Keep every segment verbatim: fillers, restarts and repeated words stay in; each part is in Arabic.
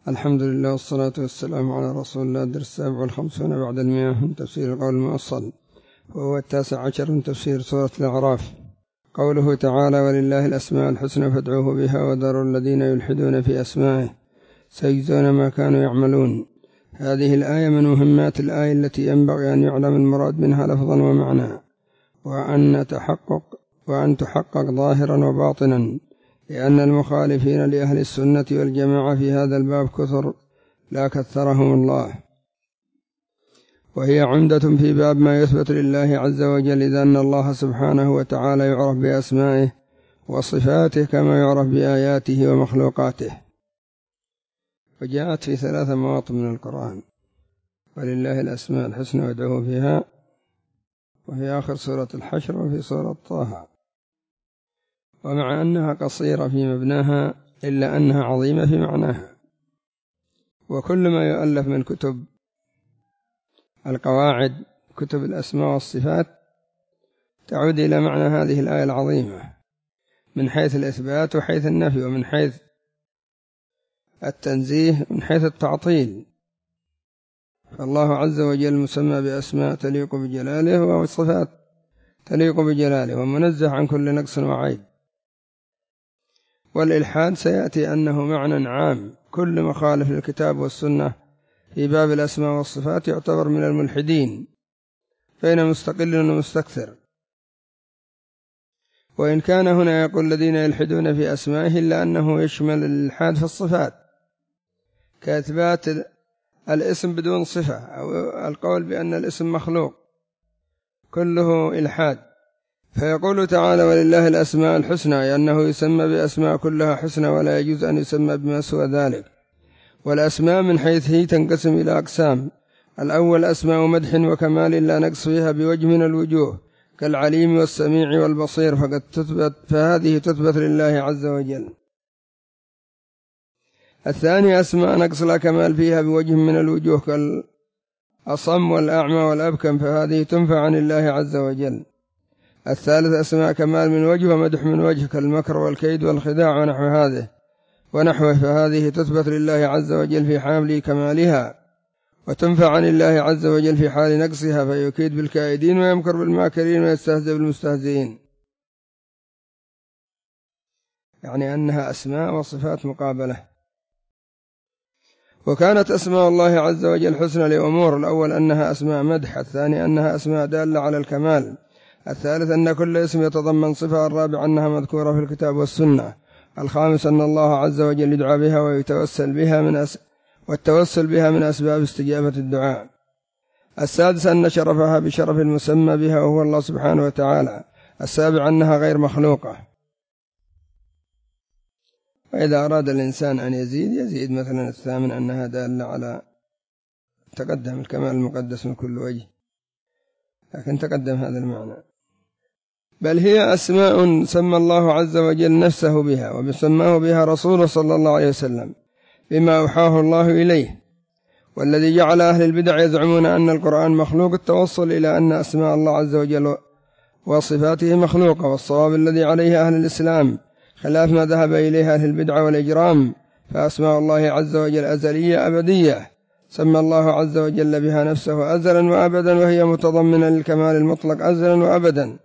الحمد لله والصلاة والسلام على رسول الله. درس السابع والخمسون بعد المئة من تفسير القول المؤصل، وهو التاسع عشر من تفسير سورة الأعراف. قوله تعالى: ولله الأسماء الحسنى فادعوه بها وذروا الذين يلحدون في أسمائه سيجزون ما كانوا يعملون. هذه الآية من مهمات الآية التي ينبغي أن يعلم المراد منها لفظا ومعنى، وأن تحقق وأن تحقق ظاهرا وباطنا، لأن المخالفين لأهل السنة والجماعة في هذا الباب كثر لا كثرهم الله، وهي عمدة في باب ما يثبت لله عز وجل، إذ أن الله سبحانه وتعالى يعرف بأسمائه وصفاته كما يعرف بآياته ومخلوقاته. وجاءت في ثلاث مواطن من القرآن: ولله الأسماء الحسنى وادعوه بها، وفي آخر سورة الحشر، وفي سورة طه. ومع أنها قصيرة في مبناها إلا أنها عظيمة في معناها. وكل ما يؤلف من كتب القواعد، كتب الأسماء والصفات، تعود إلى معنى هذه الآية العظيمة من حيث الإثبات وحيث النفي، ومن حيث التنزيه ومن حيث التعطيل. فالله عز وجل مسمى بأسماء تليق بجلاله وصفات تليق بجلاله، ومنزه عن كل نقص وعيب. والإلحاد سيأتي أنه معنى عام، كل مخالف للكتاب والسنة في باب الأسماء والصفات يعتبر من الملحدين، بين مستقل ومستكثر. وإن كان هنا يقول الذين يلحدون في أسمائه، إلا أنه يشمل الإلحاد في الصفات، كإثبات الاسم بدون صفة، أو القول بأن الاسم مخلوق، كله إلحاد. فيقول تعالى: ولله الأسماء الحسنى، لأنه يسمى بأسماء كلها حسنى، ولا يجوز أن يسمى بما سوى ذلك. والأسماء من حيث هي تنقسم إلى أقسام: الأول أسماء مدح وكمال لا نقص فيها بوجه من الوجوه، كالعليم والسميع والبصير، فقد تثبت فهذه تثبت لله عز وجل. الثاني أسماء نقص لا كمال فيها بوجه من الوجوه، كالأصم والأعمى والأبكم، فهذه تنفى عن الله عز وجل. الثالث أسماء كمال من وجه ومدح من وجه، كالمكر والكيد والخداع ونحو هذه ونحوه، فهذه تثبت لله عز وجل في حال كمالها، وتنفى عن الله عز وجل في حال نقصها، فيكيد بالكائدين ويمكر بالماكرين ويستهزئ بالمستهزئين. يعني أنها أسماء وصفات مقابلة. وكانت أسماء الله عز وجل حسنى لأمور: الأول أنها أسماء مدح، الثاني أنها أسماء دالة على الكمال، الثالث أن كل اسم يتضمن صفة، الرابع أنها مذكورة في الكتاب والسنة، الخامس أن الله عز وجل يدعى بها ويتوسل بها من أس... والتوسل بها من أسباب استجابة الدعاء، السادس أن شرفها بشرف المسمى بها وهو الله سبحانه وتعالى، السابع أنها غير مخلوقة. وإذا أراد الإنسان أن يزيد يزيد، مثلا الثامن أنها دالة على تقدم الكمال المقدس من كل وجه، لكن تقدم هذا المعنى. بل هي أسماء سمى الله عز وجل نفسه بها، وبسماه بها رسوله صلى الله عليه وسلم بما أوحاه الله إليه. والذي جعل أهل البدع يزعمون أن القرآن مخلوق التوصل إلى أن أسماء الله عز وجل وصفاته مخلوقة، والصواب الذي عليه أهل الإسلام خلاف ما ذهب إليه أهل البدع والإجرام. فأسماء الله عز وجل أزلية أبدية، سمى الله عز وجل بها نفسه أزلا وأبدا، وهي متضمنة للكمال المطلق أزلا وأبدا.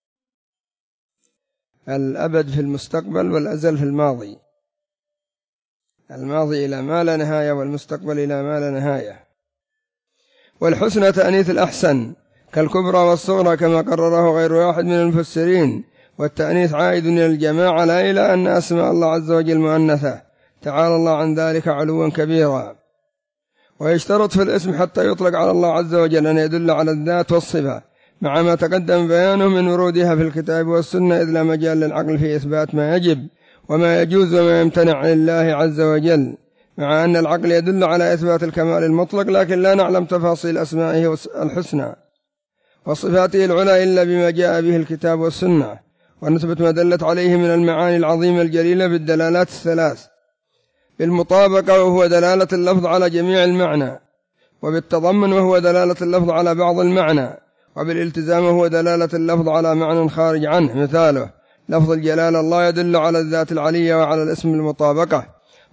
الأبد في المستقبل، والأزل في الماضي، الماضي إلى ما لا نهاية، والمستقبل إلى ما لا نهاية. والحسنى تأنيث الأحسن، كالكبرى والصغرى، كما قرره غير واحد من المفسرين. والتأنيث عائد إلى الجماعة، لا إلى أن أسماء الله عز وجل مؤنثة، تعالى الله عن ذلك علوا كبيرا. ويشترط في الاسم حتى يطلق على الله عز وجل أن يدل على الذات والصفة، مع ما تقدم بيانه من ورودها في الكتاب والسنة، إذ لا مجال للعقل في إثبات ما يجب وما يجوز وما يمتنع لله عز وجل، مع أن العقل يدل على إثبات الكمال المطلق، لكن لا نعلم تفاصيل أسمائه الحسنى وصفاته العلى إلا بما جاء به الكتاب والسنة، ونثبت ما دلت عليه من المعاني العظيمة الجليلة بالدلالات الثلاث: بالمطابقة وهو دلالة اللفظ على جميع المعنى، وبالتضمن وهو دلالة اللفظ على بعض المعنى، وبالالتزام وهو دلالة اللفظ على معنى خارج عنه. مثاله: لفظ الجلال الله يدل على الذات العلية وعلى الاسم المطابقة،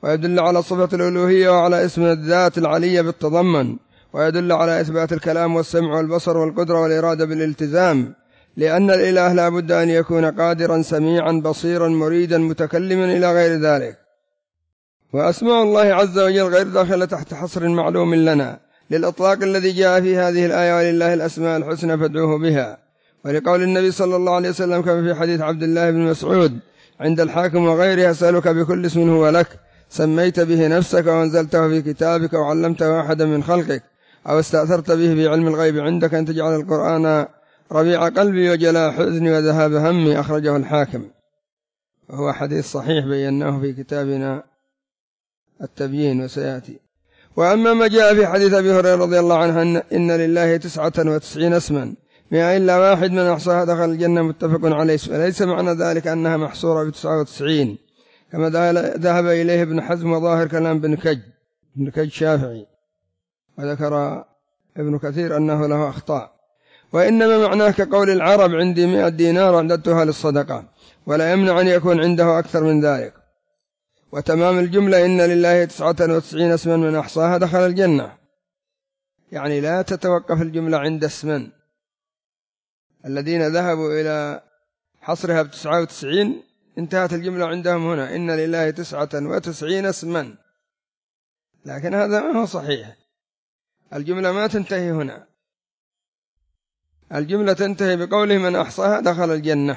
ويدل على صفة الألوهية وعلى اسم الذات العلية بالتضمن، ويدل على إثبات الكلام والسمع والبصر والقدرة والإرادة بالالتزام، لأن الإله لا بد أن يكون قادرا سميعا بصيرا مريدا متكلما إلى غير ذلك. وأسماء الله عز وجل غير داخلة تحت حصر معلوم لنا للإطلاق الذي جاء في هذه الآية: ولله الأسماء الحسنى فادعوه بها، ولقول النبي صلى الله عليه وسلم كما في حديث عبد الله بن مسعود عند الحاكم وغيره: أسألك بكل اسم هو لك سميت به نفسك وأنزلته في كتابك وعلمته أحدا من خلقك أو استأثرت به في علم الغيب عندك أن تجعل القرآن ربيع قلبي وجلاء حزني وذهاب همي. أخرجه الحاكم، وهو حديث صحيح بيناه في كتابنا التبيين وسيأتي. وأما ما جاء في حديث أبي هريرة رضي الله عنه إن لله تسعة وتسعين اسما ما إلا واحد من أحصاها دخل الجنة، متفق عليه. وليس معنى ذلك أنها محصورة بتسعة وتسعين كما ذهب إليه ابن حزم وظاهر كلام ابن كج ابن كج شافعي، وذكر ابن كثير أنه له أخطاء. وإنما معناه كقول العرب: عندي مئة دينار أعددتها للصدقة، ولا يمنع أن يكون عنده أكثر من ذلك. وتمام الجملة: إن لله تسعة وتسعين اسما من أحصاها دخل الجنة، يعني لا تتوقف الجملة عند اسما. الذين ذهبوا إلى حصرها بتسعة وتسعين انتهت الجملة عندهم هنا: إن لله تسعة وتسعين اسما، لكن هذا ما هو صحيح. الجملة ما تنتهي هنا، الجملة تنتهي بقوله من أحصاها دخل الجنة.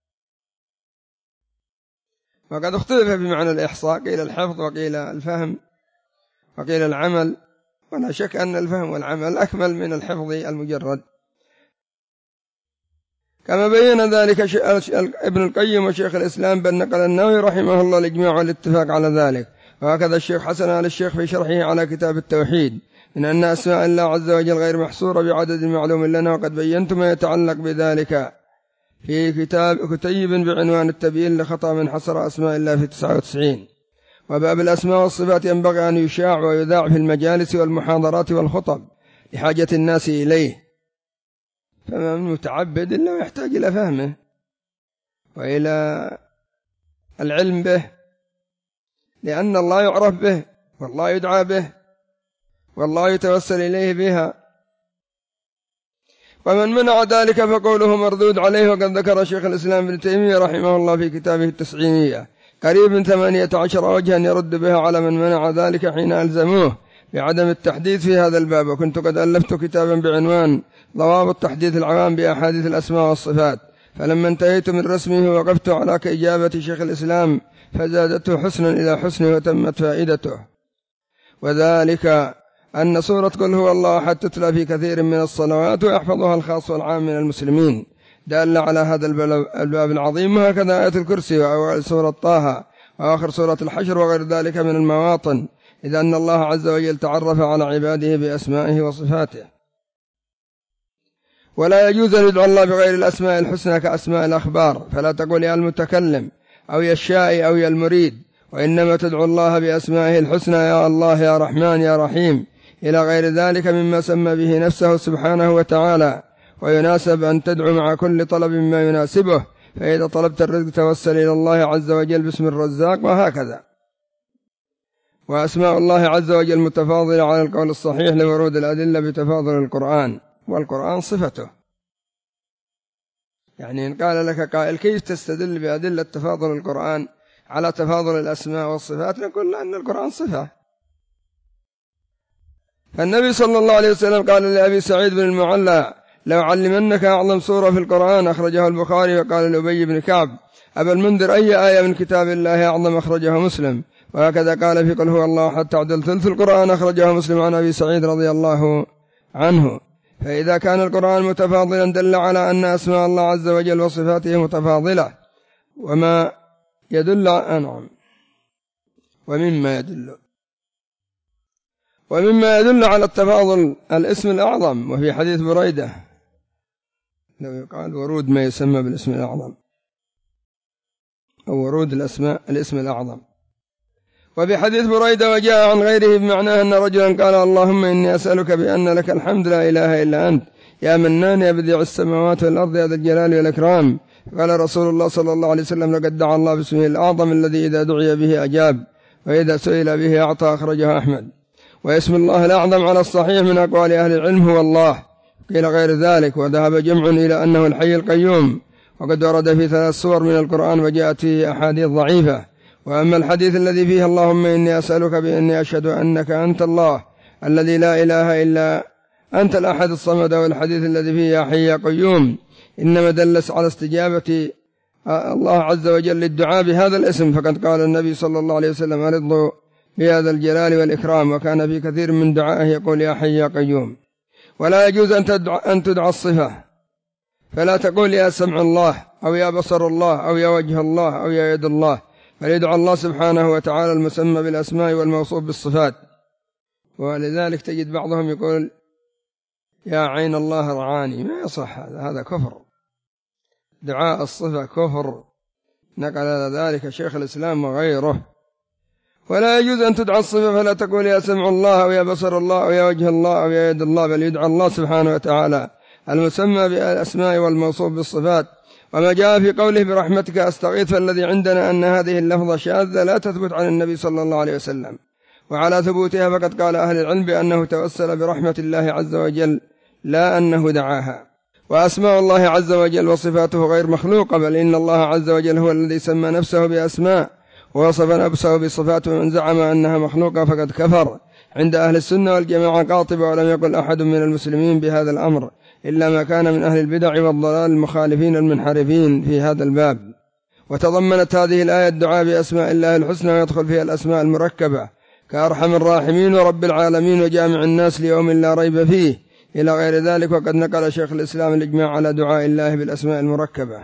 وقد اختلف في معنى الإحصاء، قيل الحفظ وقيل الفهم وقيل العمل، ولا شك أن الفهم والعمل أكمل من الحفظ المجرد، كما بين ذلك ابن القيم وشيخ الإسلام بل نقل النووي رحمه الله الإجماع والاتفاق على ذلك. وهكذا الشيخ حسن آل الشيخ في شرحه على كتاب التوحيد من أن أسماء الله عز وجل غير محصورة بعدد معلوم لنا، وقد بينت ما يتعلق بذلك في كتاب كتيب بعنوان التبيين لخطأ من حصر أسماء الله في تسعة وتسعين. وباب الأسماء والصفات ينبغي أن يشاع ويذاع في المجالس والمحاضرات والخطب لحاجة الناس إليه، فما من متعبد إلا يحتاج إلى فهمه وإلى العلم به، لأن الله يعرف به والله يدعى به والله يتوسل إليه بها. ومن منع ذلك فقوله مردود عليه. وقد ذكر شيخ الإسلام ابن تيمية رحمه الله في كتابه التسعينية قريب من ثمانية عشر وجها يرد بها على من منع ذلك حين ألزموه بعدم التحديث في هذا الباب. وكنت قد ألفت كتابا بعنوان ضوابط تحديث العوام بأحاديث الأسماء والصفات، فلما انتهيت من رسمه وقفت على إجابة شيخ الإسلام فزادته حسنا إلى حسنه وتمت فائدته. وذلك أن سورة قل هو الله أحد تتلى في كثير من الصلوات ويحفظها الخاص والعام من المسلمين، دل على هذا الباب العظيم. وهكذا آية الكرسي وأول سورة طه وآخر سورة الحشر وغير ذلك من المواطن، إذ أن الله عز وجل تعرف على عباده بأسمائه وصفاته. ولا يجوز أن يدعو الله بغير الأسماء الحسنى كأسماء الأخبار، فلا تقول يا المتكلم أو يا الشائي أو يا المريد، وإنما تدعو الله بأسمائه الحسنى: يا الله يا رحمن يا رحيم، إلى غير ذلك مما سمى به نفسه سبحانه وتعالى. ويناسب أن تدعو مع كل طلب ما يناسبه، فإذا طلبت الرزق توسل إلى الله عز وجل باسم الرزاق، وهكذا. وأسماء الله عز وجل متفاضلة على القول الصحيح لورود الأدلة بتفاضل القرآن، والقرآن صفته. يعني إن قال لك قائل كيف تستدل بأدلة تفاضل القرآن على تفاضل الأسماء والصفات، نقول أن القرآن صفة. فالنبي صلى الله عليه وسلم قال لأبي سعيد بن المعلى: لو علمنك أعظم سورة في القرآن، أخرجه البخاري. وقال لأبي بن كعب: أبا المنذر أي آية من كتاب الله أعظم؟ أخرجه مسلم. وهكذا قال في قل هو الله أحد تعدل ثلث القرآن، أخرجه مسلم عن أبي سعيد رضي الله عنه. فإذا كان القرآن متفاضلا دل على أن أسماء الله عز وجل وصفاته متفاضلة. وما يدل نعم ومما يدل ومما يدل على التفاضل الاسم الأعظم. وفي حديث بريدة لو يقال ورود ما يسمى بالاسم الأعظم أو ورود الأسماء الاسم الأعظم. وفي حديث بريدة وجاء عن غيره بمعناه أن رجلا قال: اللهم إني أسألك بأن لك الحمد لا إله إلا أنت يا منان يا بديع السماوات والأرض يا ذا الجلال والإكرام. قال رسول الله صلى الله عليه وسلم: لقد دعا الله باسمه الأعظم الذي إذا دعي به أجاب. وإذا سئل به أعطى، أخرجه أحمد. واسم الله الأعظم على الصحيح من أقوال أهل العلم هو الله، قيل غير ذلك، وذهب جمع إلى أنه الحي القيوم، وقد ورد في ثلاث سور من القرآن وجاءت فيه أحاديث ضعيفة. وأما الحديث الذي فيه اللهم إني أسألك بإني أشهد أنك أنت الله الذي لا إله إلا أنت الأحد الصمد، والحديث الذي فيه يا حي يا قيوم، إنما دلس على استجابة الله عز وجل للدعاء بهذا الاسم، فقد قال النبي صلى الله عليه وسلم أرضوا بهذا الجلال والإكرام، وكان في كثير من دعائه يقول يا حي يا قيوم. ولا يجوز أن تدعى الصفة، فلا تقول يا سمع الله أو يا بصر الله أو يا وجه الله أو يا يد الله، بل يدعى الله سبحانه وتعالى المسمى بالأسماء والموصوف بالصفات. ولذلك تجد بعضهم يقول يا عين الله رعاني، ما يصح هذا، هذا كفر، دعاء الصفة كفر، نقل ذلك شيخ الإسلام وغيره. ولا يجوز أن تدعى الصفة، فلا تقول يا سمع الله أو يا بصر الله أو يا وجه الله أو يا يد الله، بل يدعى الله سبحانه وتعالى المسمى بالأسماء والموصوف بالصفات. وما جاء في قوله برحمتك أستغيث، فالذي عندنا أن هذه اللفظة شاذة لا تثبت عن النبي صلى الله عليه وسلم، وعلى ثبوتها فقد قال أهل العلم بأنه توسل برحمة الله عز وجل لا أنه دعاها. وأسماء الله عز وجل وصفاته غير مخلوقة، بل إن الله عز وجل هو الذي سمى نفسه بأسماء ووصف نفسه بصفات، ومن زعم أنها مخلوقة فقد كفر. عند أهل السنة والجماعة قاطبة، ولم يقل أحد من المسلمين بهذا الأمر إلا ما كان من أهل البدع والضلال المخالفين المنحرفين في هذا الباب. وتضمنت هذه الآية الدعاء بأسماء الله الحسنى، ويدخل فيها الأسماء المركبة كأرحم الراحمين ورب العالمين وجامع الناس ليوم لا ريب فيه إلى غير ذلك. وقد نقل شيخ الإسلام الإجماع على دعاء الله بالأسماء المركبة.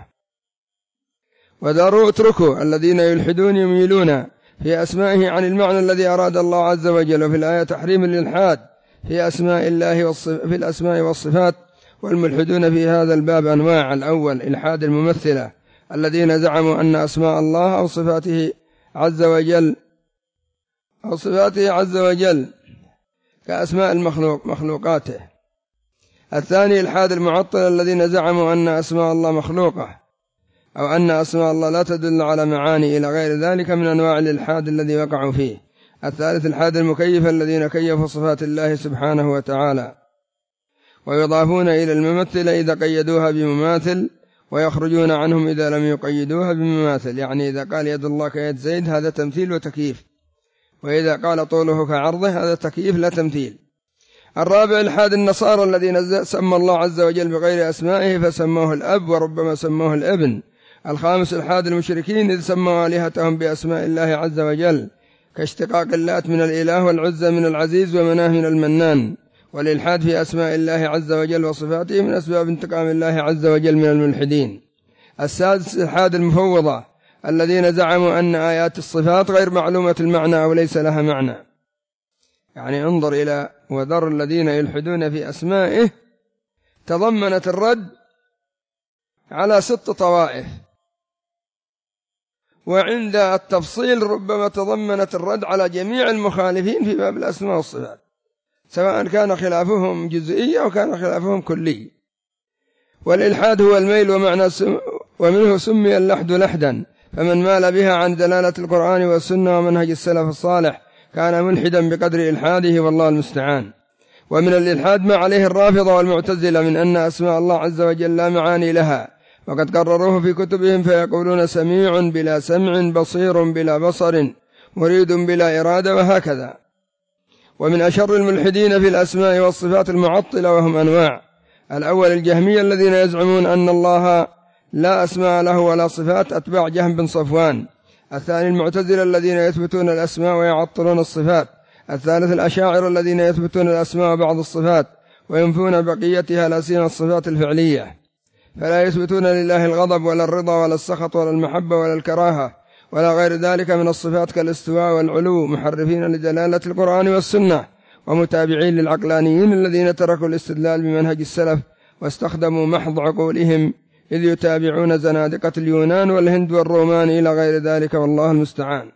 وداروا اتركوا الذين يلحدون يميلون في أسمائه عن المعنى الذي أراد الله عز وجل. وفي الآية تحريم الإلحاد في أسماء الله في الأسماء والصفات، والملحدون في هذا الباب أنواع. الأول إلحاد الممثلة الذين زعموا أن أسماء الله أو صفاته عز وجل أو صفاته عز وجل كأسماء المخلوق مخلوقاته. الثاني إلحاد المعطلة الذين زعموا أن أسماء الله مخلوقة أو أن أسماء الله لا تدل على معاني إلى غير ذلك من أنواع الإلحاد الذي وقعوا فيه. الثالث إلحاد المكيف الذين كيفوا صفات الله سبحانه وتعالى، ويضافون إلى الممثل إذا قيدوها بمماثل، ويخرجون عنهم إذا لم يقيدوها بمماثل. يعني إذا قال يد الله كيد زيد هذا تمثيل وتكييف، وإذا قال طوله كعرضه هذا تكييف لا تمثيل. الرابع إلحاد النصارى الذين سمى الله عز وجل بغير أسمائه فسموه الأب وربما سموه الابن. الخامس إلحاد المشركين إذ سموا آلهتهم بأسماء الله عز وجل، كاشتقاق اللات من الإله والعزى من العزيز ومناه من المنان. والإلحاد في أسماء الله عز وجل وصفاته من أسباب انتقام الله عز وجل من الملحدين. السادس إلحاد المفوضة الذين زعموا أن آيات الصفات غير معلومة المعنى أو ليس لها معنى. يعني انظر إلى وذر الذين يلحدون في أسمائه، تضمنت الرد على ست طوائف، وعند التفصيل ربما تضمنت الرد على جميع المخالفين في باب الأسماء والصفات، سواء كان خلافهم جزئي أو كان خلافهم كلي. والإلحاد هو الميل، ومعنى سم ومنه سمي اللحد لحدا، فمن مال بها عن دلالة القرآن والسنة ومنهج السلف الصالح كان ملحدا بقدر إلحاده، والله المستعان. ومن الإلحاد ما عليه الرافضة والمعتزلة من أن أسماء الله عز وجل لا معاني لها، وقد قرروه في كتبهم، فيقولون سميع بلا سمع، بصير بلا بصر، مريد بلا إرادة، وهكذا. ومن أشر الملحدين في الأسماء والصفات المعطلة، وهم أنواع. الأول الجهمية الذين يزعمون أن الله لا أسماء له ولا صفات، أتباع جهم بن صفوان. الثاني المعتزلة الذين يثبتون الأسماء ويعطلون الصفات. الثالث الأشاعرة الذين يثبتون الأسماء وبعض الصفات وينفون بقيتها لا سيما الصفات الفعلية، فلا يثبتون لله الغضب ولا الرضا ولا السخط ولا المحبة ولا الكراهة ولا غير ذلك من الصفات كالاستواء والعلو، محرفين لدلالة القرآن والسنة، ومتابعين للعقلانيين الذين تركوا الاستدلال بمنهج السلف واستخدموا محض عقولهم، إذ يتابعون زنادقة اليونان والهند والرومان إلى غير ذلك، والله المستعان.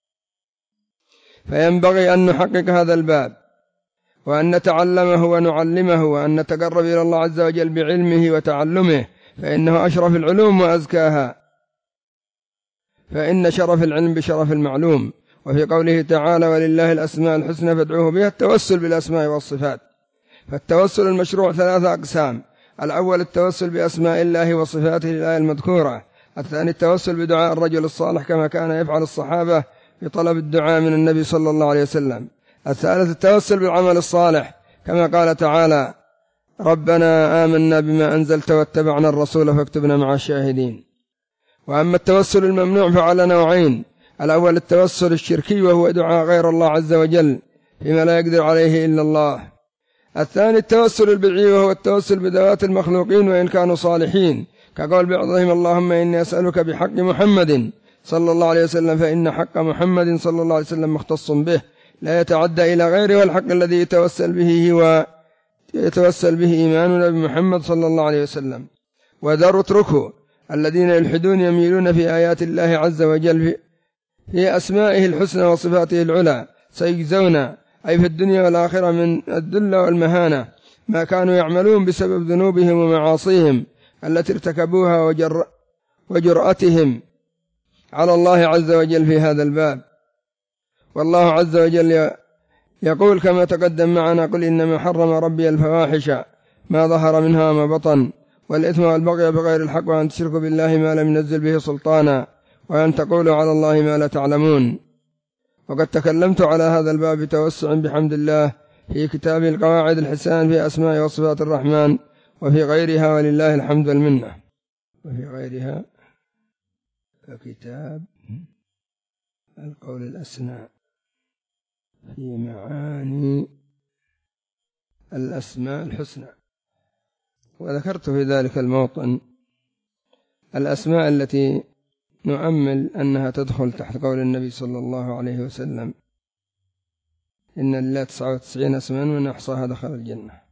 فينبغي أن نحقق هذا الباب، وأن نتعلمه ونعلمه، وأن نتقرب إلى الله عز وجل بعلمه وتعلمه، فإنه أشرف العلوم وأزكاها، فإن شرف العلم بشرف المعلوم، وفي قوله تعالى ولله الأسماء الحسنى فادعوه بها التوسل بالأسماء والصفات. فالتوسل المشروع ثلاثة أقسام: الأول التوسل بأسماء الله وصفاته الآية المذكورة، الثاني التوسل بدعاء الرجل الصالح كما كان يفعل الصحابة بطلب الدعاء من النبي صلى الله عليه وسلم، الثالث التوسل بالعمل الصالح كما قال تعالى ربنا آمنا بما أنزلت واتبعنا الرسول فاكتبنا مع الشاهدين. وأما التوسل الممنوع فعلى نوعين: الأول التوسل الشركي وهو دعاء غير الله عز وجل فيما لا يقدر عليه إلا الله، الثاني التوسل البدعي وهو التوسل بذوات المخلوقين وإن كانوا صالحين، كقول بعضهم اللهم إني أسألك بحق محمد صلى الله عليه وسلم فإن حق محمد صلى الله عليه وسلم مختص به لا يتعدى إلى غيره، والحق الذي يتوسل به هو يتوسل به إيماننا بمحمد صلى الله عليه وسلم. وذروا اتركوا الذين يلحدون يميلون في آيات الله عز وجل في أسمائه الحسنى وصفاته العلى سيجزون أي في الدنيا والآخرة من الذل والمهانة ما كانوا يعملون بسبب ذنوبهم ومعاصيهم التي ارتكبوها وجر وجرأتهم على الله عز وجل في هذا الباب. والله عز وجل يقول كما تقدم معنا قل إنما حرم ربي الفواحش ما ظهر منها وما بطن والإثم والبغي بغير الحق وأن تشركوا بالله ما لم ينزل به سلطانا وأن تقولوا على الله ما لا تعلمون. وقد تكلمت على هذا الباب بتوسع بحمد الله في كتاب القواعد الحسان في أسماء وصفات الرحمن وفي غيرها ولله الحمد والمنة. وفي غيرها كتاب القول الأسنى في معاني الأسماء الحسنى. وذكرت في ذلك الموطن الأسماء التي نؤمل أنها تدخل تحت قول النبي صلى الله عليه وسلم إن لله تسعة وتسعين اسما من أحصاها دخل الجنة.